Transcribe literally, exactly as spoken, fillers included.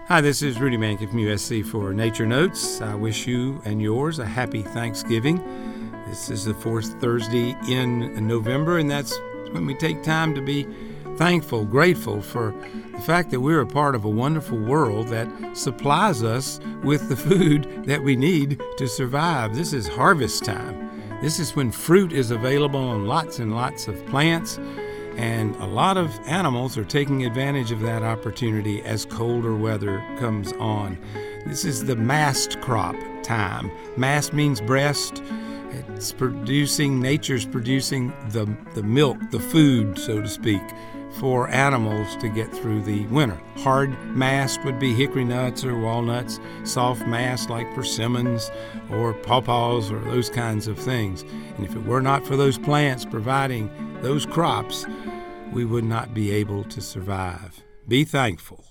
Hi, this is Rudy Mankey from U S C for Nature Notes. I wish you and yours a happy Thanksgiving. This is the fourth Thursday in November, and that's when we take time to be thankful, grateful for the fact that we're a part of a wonderful world that supplies us with the food that we need to survive. This is harvest time. This is when fruit is available on lots and lots of plants. And a lot of animals are taking advantage of that opportunity as colder weather comes on. This is the mast crop time. Mast means breast. It's producing, nature's producing the, the milk, the food, so to speak, for animals to get through the winter. Hard mast would be hickory nuts or walnuts. Soft mast like persimmons or pawpaws or those kinds of things. And if it were not for those plants providing those crops, we would not be able to survive. Be thankful.